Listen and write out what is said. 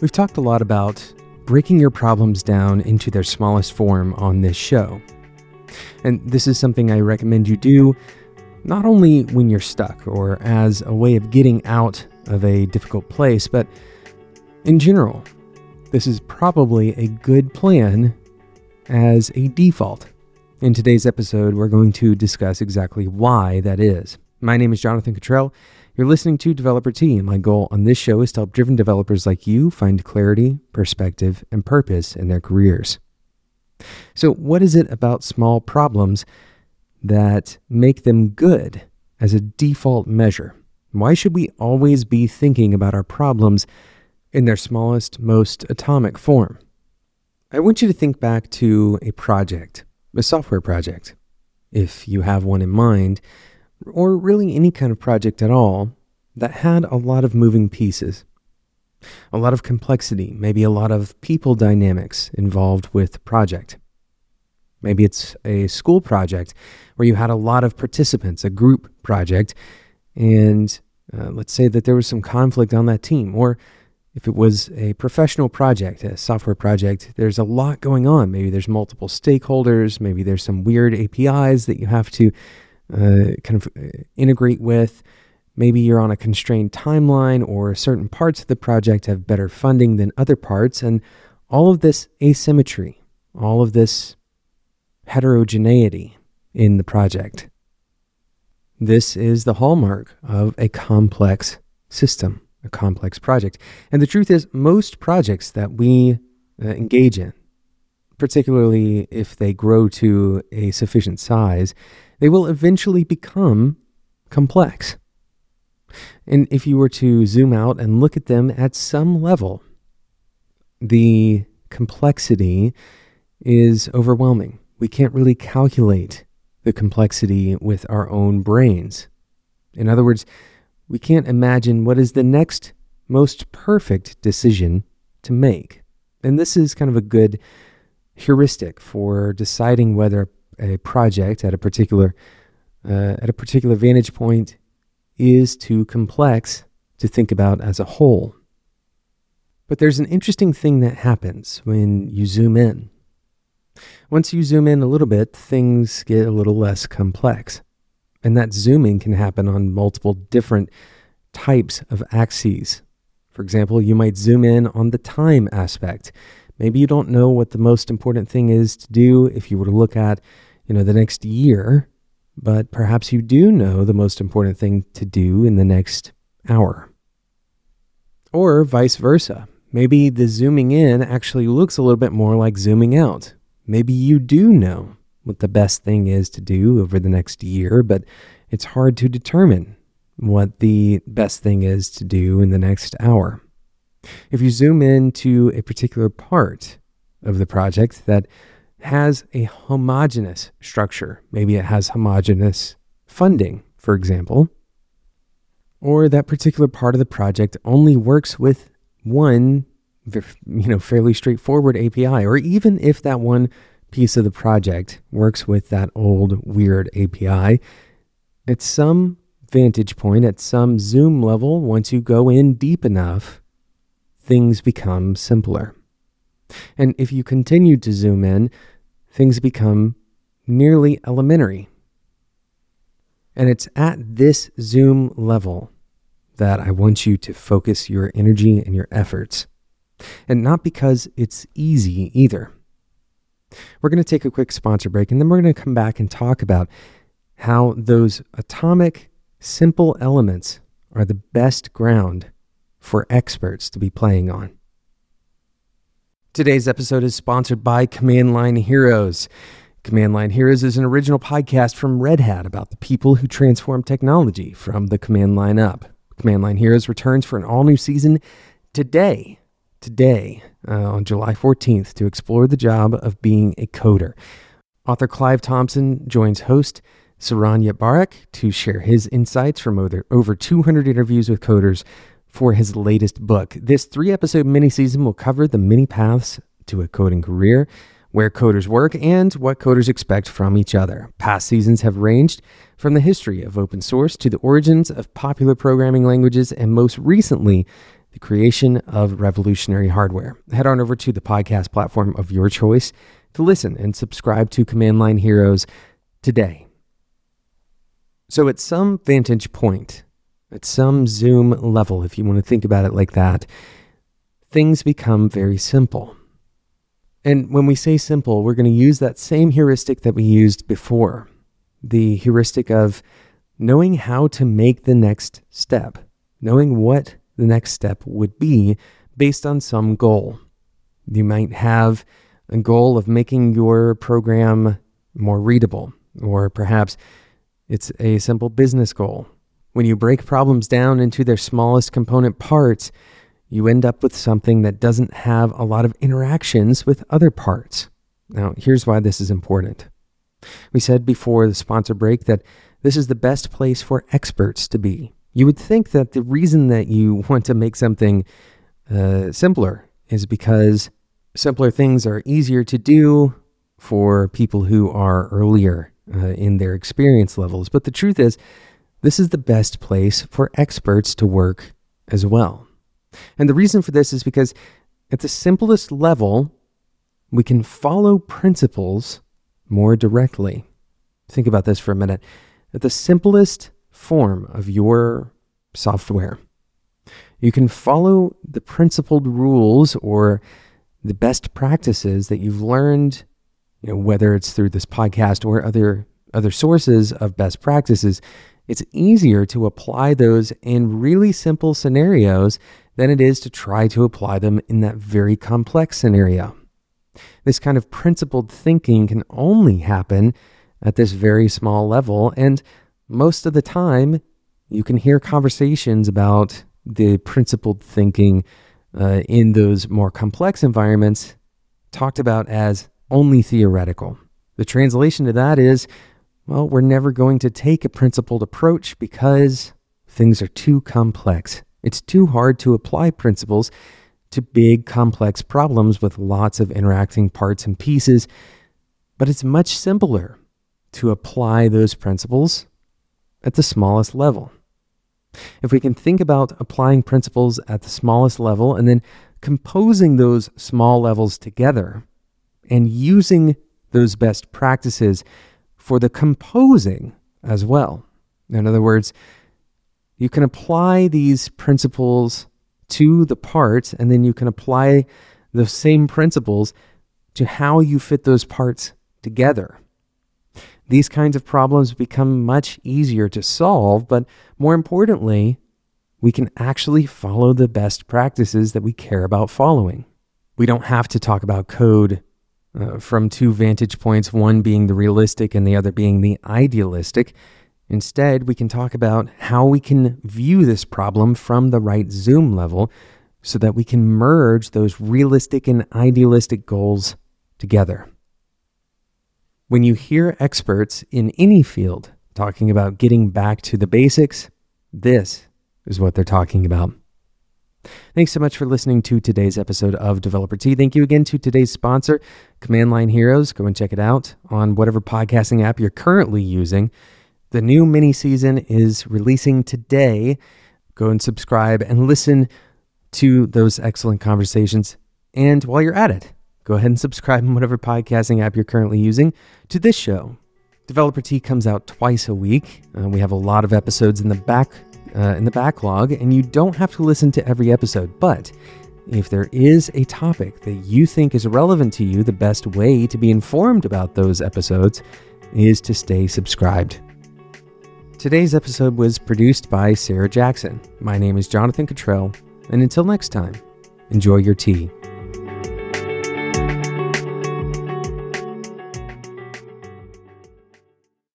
We've talked a lot about breaking your problems down into their smallest form on this show. And this is something I recommend you do not only when you're stuck or as a way of getting out of a difficult place, but in general. This is probably a good plan as a default. In today's episode, we're going to discuss exactly why that is. My name is Jonathan Cottrell. You're listening to Developer Tea, and my goal on this show is to help driven developers like you find clarity, perspective, and purpose in their careers. So what is it about small problems that make them good as a default measure? Why should we always be thinking about our problems in their smallest, most atomic form? I want you to think back to a project, a software project, if you have one in mind, or really any kind of project at all that had a lot of moving pieces, a lot of complexity, maybe a lot of people dynamics involved with the project. Maybe it's a school project where you had a lot of participants, a group project, and let's say that there was some conflict on that team. Or if it was a professional project, a software project, there's a lot going on. Maybe there's multiple stakeholders, maybe there's some weird APIs that you have to integrate with. Maybe you're on a constrained timeline, or certain parts of the project have better funding than other parts, and all of this asymmetry, all of this heterogeneity in the project. This is the hallmark of a complex system, a complex project. And the truth is, most projects that we engage in, particularly if they grow to a sufficient size, they will eventually become complex. And if you were to zoom out and look at them at some level, the complexity is overwhelming. We can't really calculate the complexity with our own brains. In other words, we can't imagine what is the next most perfect decision to make. And this is kind of a good heuristic for deciding whether a project at a particular vantage point is too complex to think about as a whole. But there's an interesting thing that happens when you zoom in. Once you zoom in a little bit, things get a little less complex. And that zooming can happen on multiple different types of axes. For example, you might zoom in on the time aspect. Maybe you don't know what the most important thing is to do if you were to look at, the next year, but perhaps you do know the most important thing to do in the next hour. Or vice versa. Maybe the zooming in actually looks a little bit more like zooming out. Maybe you do know what the best thing is to do over the next year, but it's hard to determine what the best thing is to do in the next hour. If you zoom into a particular part of the project that has a homogeneous structure, maybe it has homogeneous funding, for example, or that particular part of the project only works with one fairly straightforward API, or even if that one piece of the project works with that old weird API, at some vantage point, at some zoom level, once you go in deep enough, things become simpler. And if you continue to zoom in, things become nearly elementary. And it's at this zoom level that I want you to focus your energy and your efforts. And not because it's easy either. We're going to take a quick sponsor break, and then we're going to come back and talk about how those atomic, simple elements are the best ground for experts to be playing on. Today's episode is sponsored by Command Line Heroes. Command Line Heroes is an original podcast from Red Hat about the people who transform technology from the command line up. Command Line Heroes returns for an all-new season today, on July 14th, to explore the job of being a coder. Author Clive Thompson joins host Saran Yetbarek to share his insights from over 200 interviews with coders for his latest book. This 3-episode mini-season will cover the many paths to a coding career, where coders work, and what coders expect from each other. Past seasons have ranged from the history of open source to the origins of popular programming languages, and most recently, the creation of revolutionary hardware. Head on over to the podcast platform of your choice to listen and subscribe to Command Line Heroes today. So at some vantage point, at some zoom level, if you want to think about it like that, things become very simple. And when we say simple, we're going to use that same heuristic that we used before, the heuristic of knowing how to make the next step, knowing what the next step would be based on some goal. You might have a goal of making your program more readable, or perhaps it's a simple business goal. When you break problems down into their smallest component parts, you end up with something that doesn't have a lot of interactions with other parts. Now, here's why this is important. We said before the sponsor break that this is the best place for experts to be. You would think that the reason that you want to make something simpler is because simpler things are easier to do for people who are earlier in their experience levels. But the truth is, this is the best place for experts to work as well. And the reason for this is because at the simplest level, we can follow principles more directly. Think about this for a minute. At the simplest form of your software, you can follow the principled rules or the best practices that you've learned, whether it's through this podcast or other sources of best practices. It's easier to apply those in really simple scenarios than it is to try to apply them in that very complex scenario. This kind of principled thinking can only happen at this very small level, and most of the time, you can hear conversations about the principled thinking in those more complex environments talked about as only theoretical. The translation to that is, well, we're never going to take a principled approach because things are too complex. It's too hard to apply principles to big, complex problems with lots of interacting parts and pieces, but it's much simpler to apply those principles at the smallest level. If we can think about applying principles at the smallest level and then composing those small levels together and using those best practices for the composing as well. In other words, you can apply these principles to the parts, and then you can apply the same principles to how you fit those parts together. These kinds of problems become much easier to solve, but more importantly, we can actually follow the best practices that we care about following. We don't have to talk about code from two vantage points, one being the realistic and the other being the idealistic. Instead, we can talk about how we can view this problem from the right zoom level so that we can merge those realistic and idealistic goals together. When you hear experts in any field talking about getting back to the basics, this is what they're talking about. Thanks so much for listening to today's episode of Developer Tea. Thank you again to today's sponsor, Command Line Heroes. Go and check it out on whatever podcasting app you're currently using. The new mini season is releasing today. Go and subscribe and listen to those excellent conversations. And while you're at it, go ahead and subscribe in whatever podcasting app you're currently using to this show. Developer Tea comes out twice a week. We have a lot of episodes in the backlog, and you don't have to listen to every episode. But if there is a topic that you think is relevant to you, the best way to be informed about those episodes is to stay subscribed. Today's episode was produced by Sarah Jackson. My name is Jonathan Cottrell, and until next time, enjoy your tea.